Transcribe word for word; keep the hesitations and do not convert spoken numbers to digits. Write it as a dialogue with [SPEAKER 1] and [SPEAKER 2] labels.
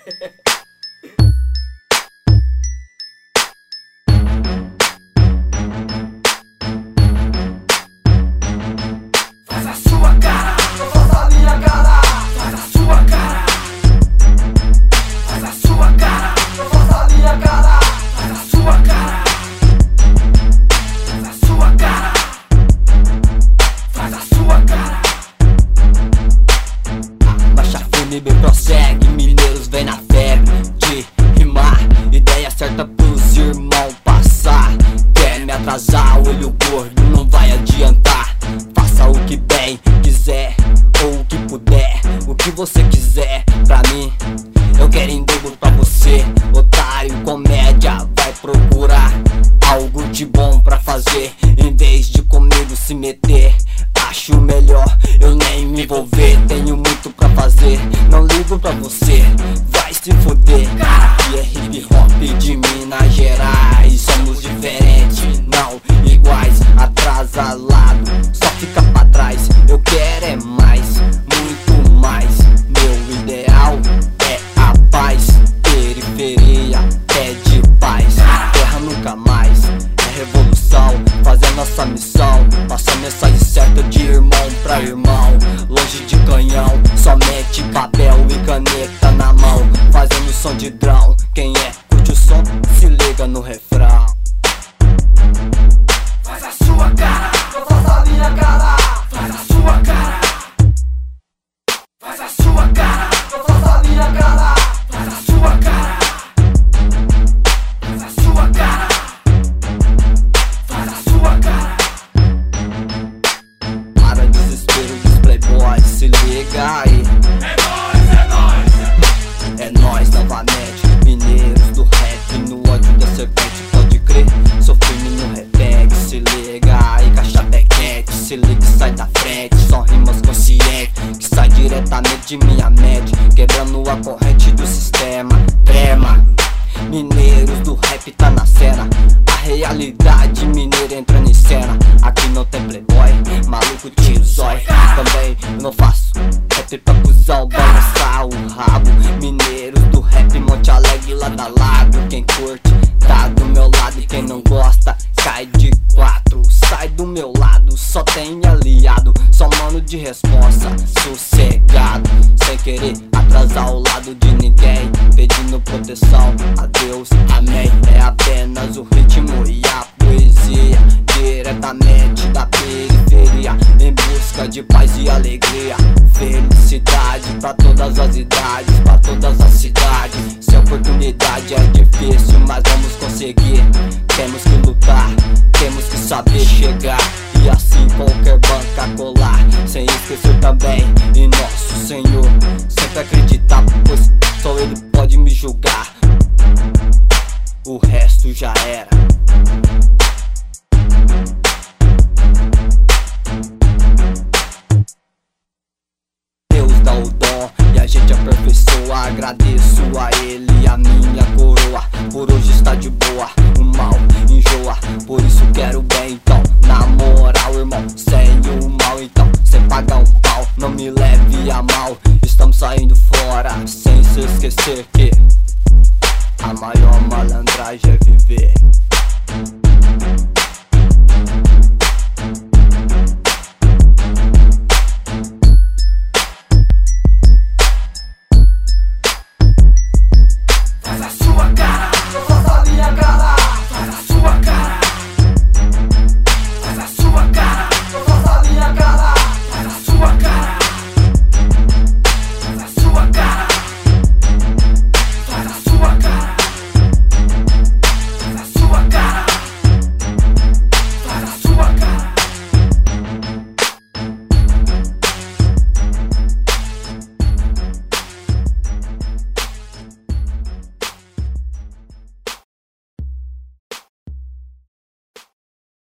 [SPEAKER 1] Faz a sua cara, não faça a minha cara. Faz a sua cara. Faz a sua cara, não faça a minha cara. Faz a sua cara. Faz a sua cara. Faz a sua cara.
[SPEAKER 2] A marcha fúnebre prossegue, mineiros vem na febre de rimar, ideia certa pros irmãos passar. Quer me atrasar, olho gordo, não vai adiantar. Faça o que bem quiser, ou o que puder, o que você quiser pra mim. Eu quero em dobro pra você, otário, comédia, vai procurar algo de bom pra fazer, em vez de comigo se meter. Acho melhor eu nem me envolver, tenho muito pra fazer, não ligo pra você, vai se foder. Aqui é hip hop de Minas Gerais, somos diferentes, não iguais, atrasalado, só fica pra trás. Eu quero é mais, muito mais, meu ideal é a paz. Periferia é de paz, terra nunca mais, é revolução, fazer nossa missão, passa a mensagem certa de irmão pra irmão, longe de canhão, somente papel e caneta na mão, fazendo som de drão. Quem é, curte o som, se liga no refrão.
[SPEAKER 1] Faz a sua cara, não faça a minha cara. Faz a sua cara. Faz a sua cara, não faça a minha cara. Faz a sua cara. Faz a sua cara. Faz a sua cara.
[SPEAKER 2] Para desespero dos playboys, se liga aí.
[SPEAKER 1] É nóis, é nóis.
[SPEAKER 2] É nóis novamente, mineiros do rap, no ódio da serpente, pode crer. Sou firme no repete, se liga aí, caixa pequete, se liga e sai da frente. Só rimas conscientes, que sai diretamente de minha mente, quebrando a corrente do sistema. Trema, mineiros do rap tá na cena, a realidade mineira entrando em cena. Aqui não tem playboy, maluco tiro zói. Também eu não faço rap pra cuzão balançar o rabo. Mineiros do rap, Monte Alegre lado a lado. Quem curte tá do meu lado e quem não gosta cai de quatro. Sai do meu lado, só tem aliado, só mano de responsa, sossegado, sem querer atrasar o lado de ninguém, pedindo proteção a Deus, amém. É apenas o ritmo e a poesia, diretamente da periferia, em busca de paz e alegria, felicidade pra todas as idades, pra todas as cidades. Se a oportunidade é difícil, mas vamos conseguir. Temos que lutar, temos que saber chegar, e assim qualquer banca colar. Sem esquecer também em nosso Senhor, sempre acreditar, pois só Ele pode me julgar. O resto já era. Deus dá o dom e a gente aperfeiçoa. Agradeço a Ele, a minha coroa, por hoje está de boa. O mal enjoa, por isso quero bem. Então, na moral, irmão, sem o mal, então, sem pagar um pau, não me leve a mal. Estamos saindo fora, sem se esquecer que a maior malandragem é viver.